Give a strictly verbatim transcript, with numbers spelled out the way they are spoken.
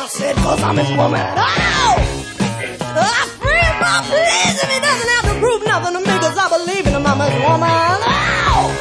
said, cause I'm his woman. Oh! I free my please if he doesn't have to prove nothing to me, cause I believe in him, I'm his woman.